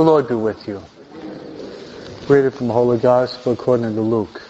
The Lord be with you. Reading from the Holy Gospel according to Luke.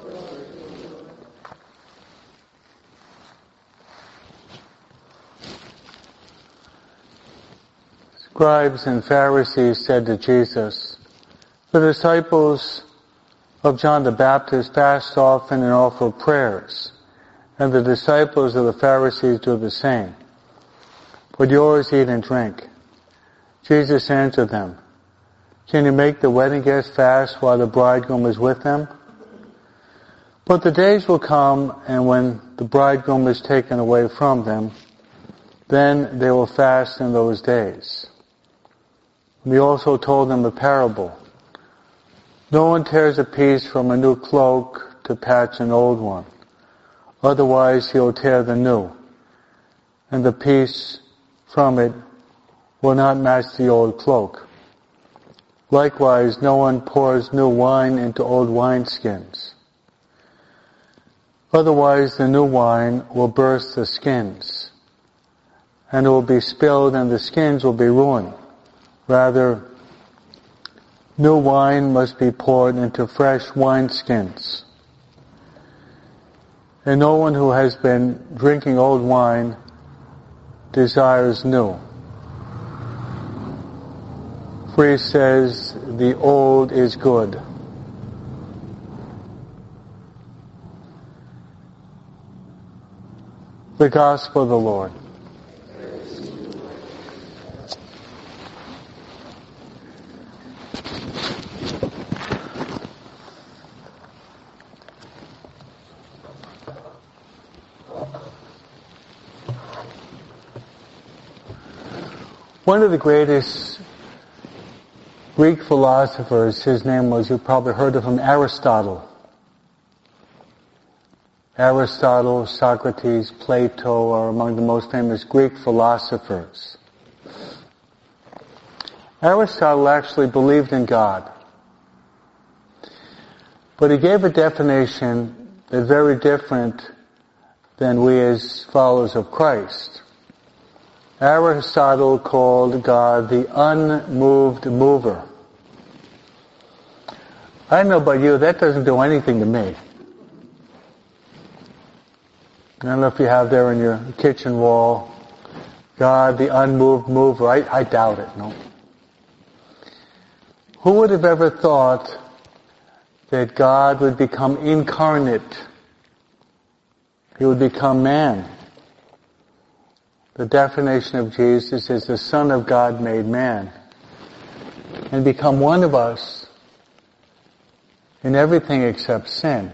Scribes and Pharisees said to Jesus, "The disciples of John the Baptist fast often and offer prayers, and the disciples of the Pharisees do the same. But yours eat and drink." Jesus answered them, "Can you make the wedding guests fast while the bridegroom is with them? But the days will come, and when the bridegroom is taken away from them, then they will fast in those days." And he also told them a parable. "No one tears a piece from a new cloak to patch an old one. Otherwise he'll tear the new, and the piece from it will not match the old cloak. Likewise, no one pours new wine into old wineskins. Otherwise the new wine will burst the skins, and it will be spilled, and the skins will be ruined. Rather, new wine must be poured into fresh wineskins. And no one who has been drinking old wine desires new. For he says, the old is good." The Gospel of the Lord. One of the greatest Greek philosophers, his name was, you've probably heard of him, Aristotle. Aristotle, Socrates, Plato are among the most famous Greek philosophers. Aristotle actually believed in God. But he gave a definition that's very different than we as followers of Christ. Aristotle called God the unmoved mover. I don't know about you, that doesn't do anything to me. I don't know if you have there in your kitchen wall, God the unmoved mover. I doubt it, no. Who would have ever thought that God would become incarnate? He would become man. The definition of Jesus is the Son of God made man, and become one of us in everything except sin.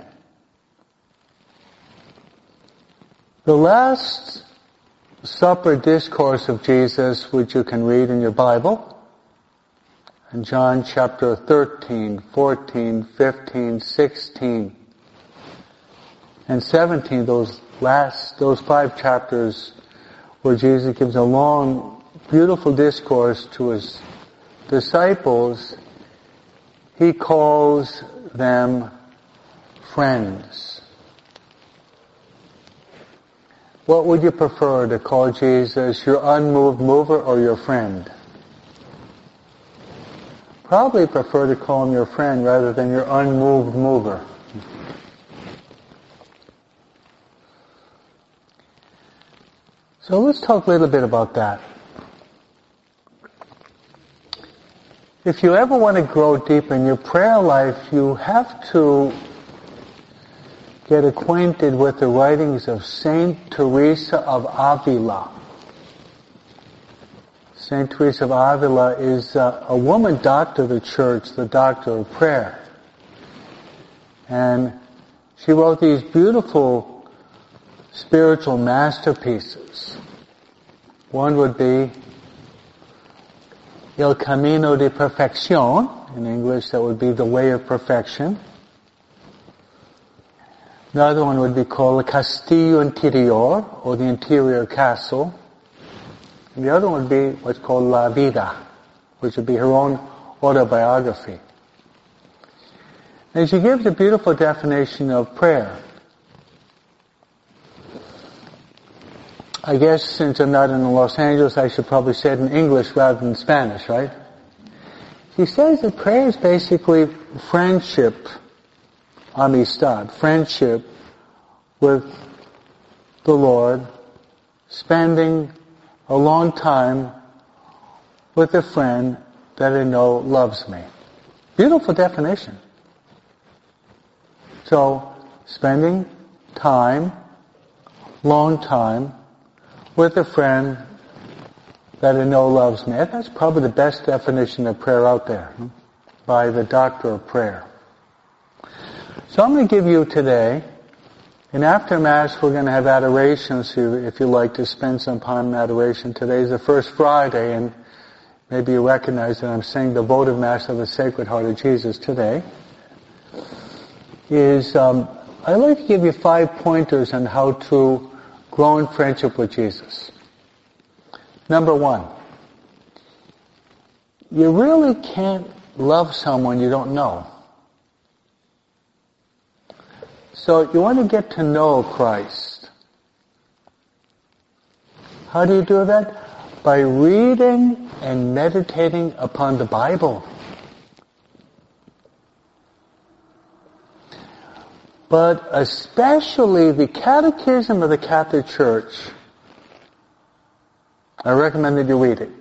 The Last Supper discourse of Jesus, which you can read in your Bible, in John chapter 13, 14, 15, 16, and 17, those 5 chapters where Jesus gives a long, beautiful discourse to his disciples, he calls them friends. What would you prefer, to call Jesus your unmoved mover or your friend? Probably prefer to call him your friend rather than your unmoved mover. So let's talk a little bit about that. If you ever want to grow deep in your prayer life, you have to get acquainted with the writings of Saint Teresa of Avila. Saint Teresa of Avila is a woman doctor of the church, the doctor of prayer. And she wrote these beautiful spiritual masterpieces. One would be El Camino de Perfección. In English, that would be the way of perfection. Another one would be called El Castillo Interior, or the interior castle. And the other one would be what's called La Vida, which would be her own autobiography. And she gives a beautiful definition of prayer. I guess since I'm not in Los Angeles, I should probably say it in English rather than Spanish, right? He says that prayer is basically friendship, amistad, friendship with the Lord, spending a long time with a friend that I know loves me. Beautiful definition. So, spending time, long time, with a friend that I know loves me. That's probably the best definition of prayer out there, by the doctor of prayer. So I'm going to give you today, and after Mass we're going to have adoration, so if you'd like to spend some time in adoration. Today is the first Friday, and maybe you recognize that I'm saying the votive Mass of the Sacred Heart of Jesus today. I'd like to give you 5 pointers on how to grow in friendship with Jesus. Number 1, you really can't love someone you don't know. So you want to get to know Christ. How do you do that? By reading and meditating upon the Bible. But especially the Catechism of the Catholic Church, I recommend that you read it,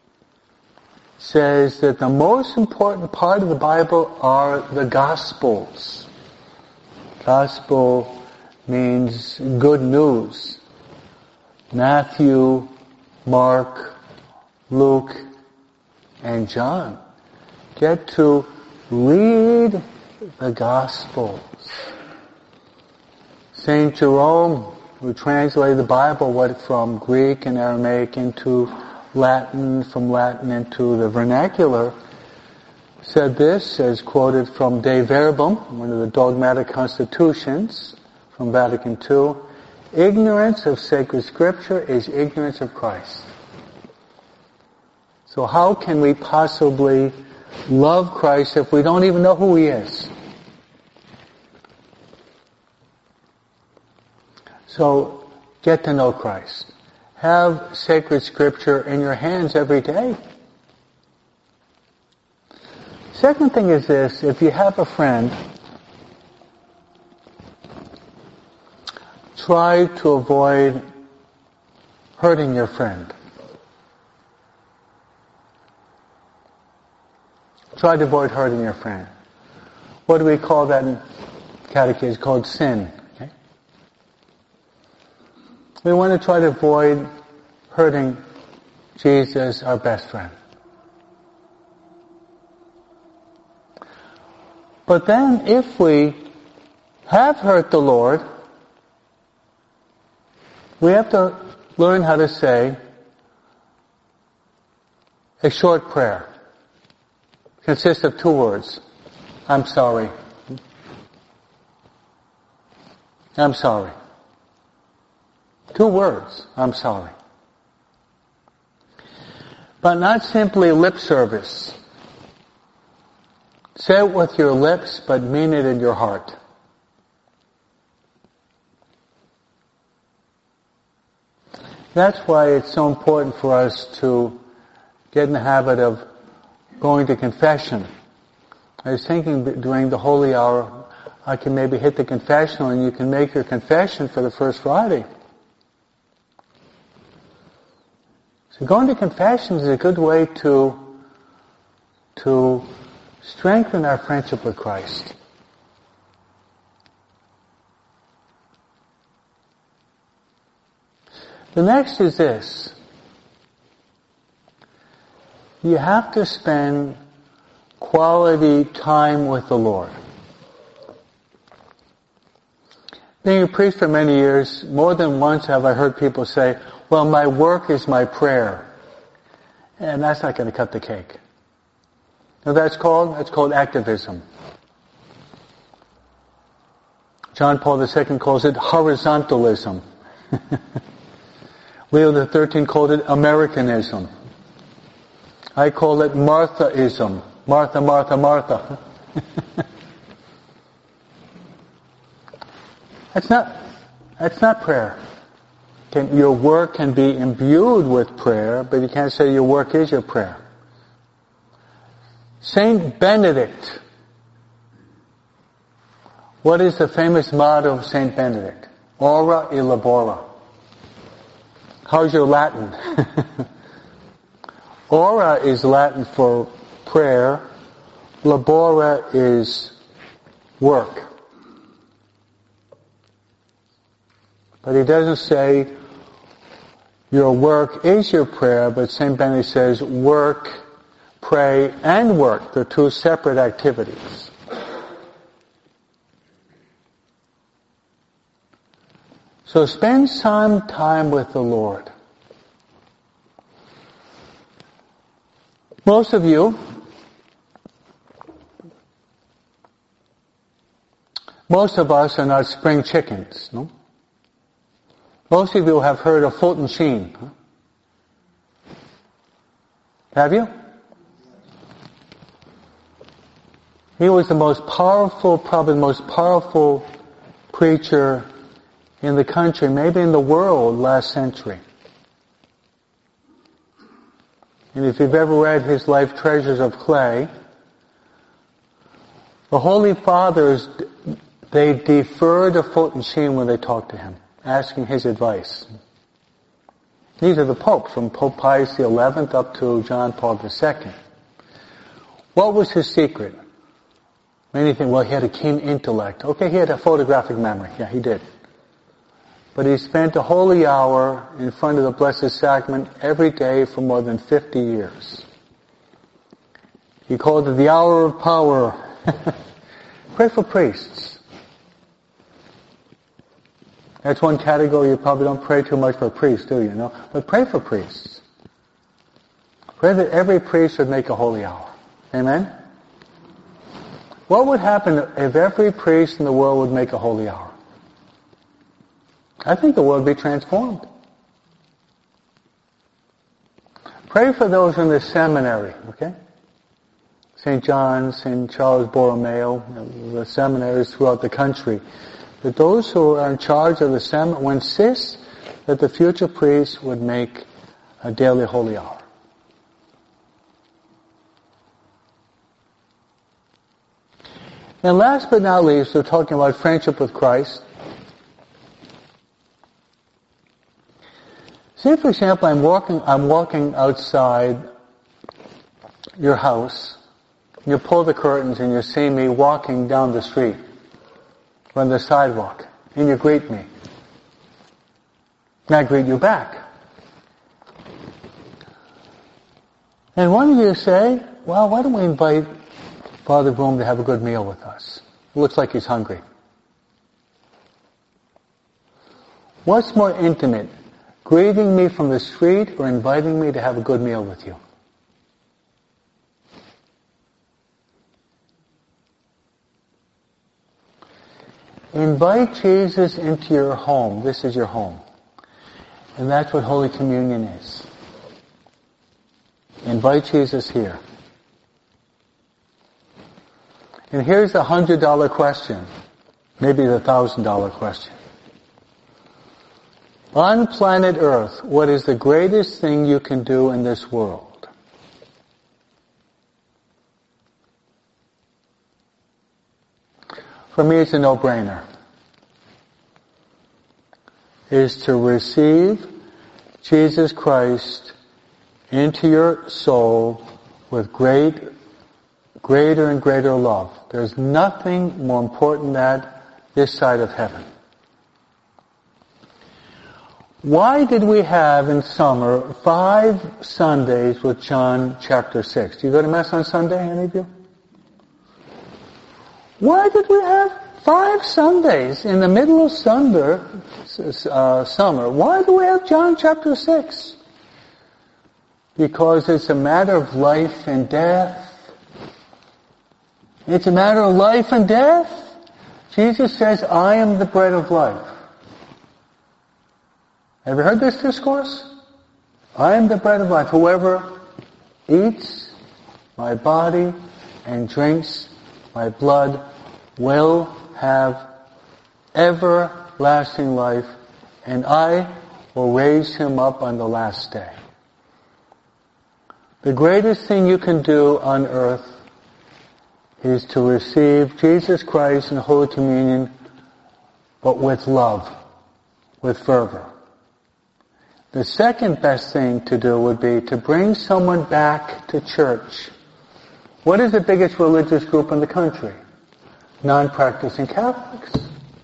says that the most important part of the Bible are the Gospels. Gospel means good news. Matthew, Mark, Luke, and John. Get to read the Gospels. St. Jerome, who translated the Bible, went from Greek and Aramaic into Latin, from Latin into the vernacular, said this, as quoted from De Verbum, one of the dogmatic constitutions from Vatican II, ignorance of sacred scripture is ignorance of Christ. So how can we possibly love Christ if we don't even know who He is? So, get to know Christ. Have sacred scripture in your hands every day. Second thing is this, if you have a friend, try to avoid hurting your friend. Try to avoid hurting your friend. What do we call that in catechism? It's called sin. We want to try to avoid hurting Jesus, our best friend. But then, if we have hurt the Lord, we have to learn how to say a short prayer. It consists of 2 words. I'm sorry. I'm sorry. 2 words. I'm sorry. But not simply lip service. Say it with your lips, but mean it in your heart. That's why it's so important for us to get in the habit of going to confession. I was thinking during the Holy Hour, I can maybe hit the confessional and you can make your confession for the first Friday. So going to confession is a good way to strengthen our friendship with Christ. The next is this. You have to spend quality time with the Lord. Being a priest for many years, more than once have I heard people say, well, my work is my prayer. And that's not going to cut the cake. Now that's called activism. John Paul II calls it horizontalism. Leo XIII called it Americanism. I call it Marthaism. Martha, Martha, Martha. That's not prayer. Your work can be imbued with prayer, but you can't say your work is your prayer. Saint Benedict. What is the famous motto of Saint Benedict? Ora et labora. How's your Latin? Ora is Latin for prayer. Labora is work. But he doesn't say your work is your prayer, but St. Benedict says work, pray, and work. They're two separate activities. So spend some time with the Lord. Most of you, most of us are not spring chickens, no? Most of you have heard of Fulton Sheen. Huh? Have you? He was the most powerful, probably the most powerful preacher in the country, maybe in the world last century. And if you've ever read his life, Treasures of Clay, the Holy Fathers, they defer to Fulton Sheen when they talk to him, asking his advice. These are the popes, from Pope Pius XI up to John Paul II. What was his secret? Many think, well, he had a keen intellect. Okay, he had a photographic memory. Yeah, he did. But he spent a holy hour in front of the Blessed Sacrament every day for more than 50 years. He called it the hour of power. Pray for priests. That's one category. You probably don't pray too much for priests, do you? No? But pray for priests. Pray that every priest would make a holy hour. Amen? What would happen if every priest in the world would make a holy hour? I think the world would be transformed. Pray for those in the seminary, okay? St. John's, St. Charles Borromeo, the seminaries throughout the country. That those who are in charge of the seminary would insist that the future priests would make a daily holy hour. And last but not least, we're talking about friendship with Christ. Say, for example, I'm walking outside your house. You pull the curtains and you see me walking down the street, on the sidewalk, and you greet me. And I greet you back. And one of you say, well, why don't we invite Father Broom to have a good meal with us? It looks like he's hungry. What's more intimate? Greeting me from the street or inviting me to have a good meal with you? Invite Jesus into your home. This is your home. And that's what Holy Communion is. Invite Jesus here. And here's the $100 question. Maybe the $1,000 question. On planet Earth, what is the greatest thing you can do in this world? For me, it's a no-brainer. Is to receive Jesus Christ into your soul with greater and greater love. There's nothing more important than this side of heaven. Why did we have in summer 5 Sundays with John chapter 6? Do you go to Mass on Sunday, any of you? Why did we have 5 Sundays in the middle of summer? Why do we have John chapter 6? Because it's a matter of life and death. It's a matter of life and death. Jesus says, I am the bread of life. Have you heard this discourse? I am the bread of life. Whoever eats my body and drinks my blood will have everlasting life, and I will raise him up on the last day. The greatest thing you can do on earth is to receive Jesus Christ in Holy Communion, but with love, with fervor. The second best thing to do would be to bring someone back to church. What is the biggest religious group in the country? Non-practicing Catholics.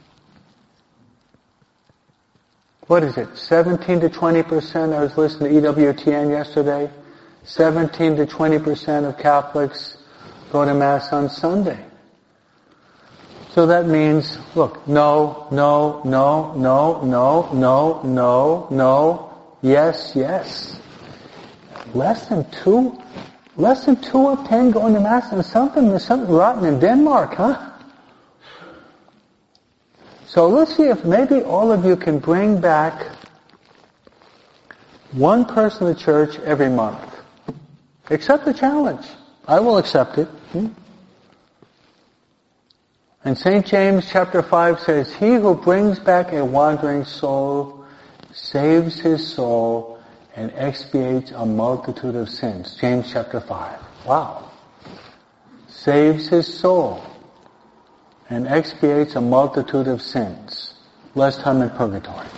What is it? 17 to 20%? I was listening to EWTN yesterday. 17 to 20% of Catholics go to Mass on Sunday. So that means, look, no, no, no, no, no, no, no, no, yes, yes. Less than 2 of 10 going to Mass on something. There's something rotten in Denmark, huh? So let's see if maybe all of you can bring back one person to church every month. Accept the challenge. I will accept it. And St. James chapter 5 says, he who brings back a wandering soul saves his soul and expiates a multitude of sins. James chapter 5. Wow. Saves his soul and expiates a multitude of sins. Less time in purgatory.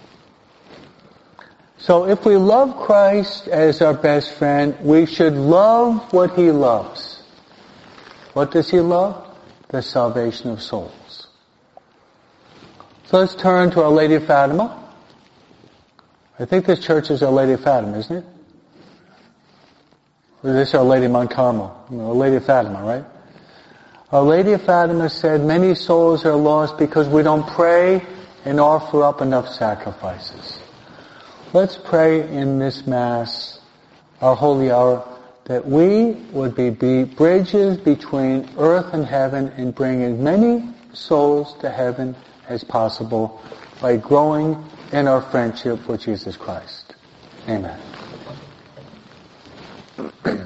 So if we love Christ as our best friend, we should love what he loves. What does he love? The salvation of souls. So let's turn to Our Lady of Fatima. I think this church is Our Lady of Fatima, isn't it? Or is this Our Lady of Mount Carmel? Our Lady of Fatima, right? Our Lady of Fatima said, many souls are lost because we don't pray and offer up enough sacrifices. Let's pray in this Mass, our holy hour, that we would be bridges between earth and heaven and bring as many souls to heaven as possible by growing in our friendship with Jesus Christ. Amen.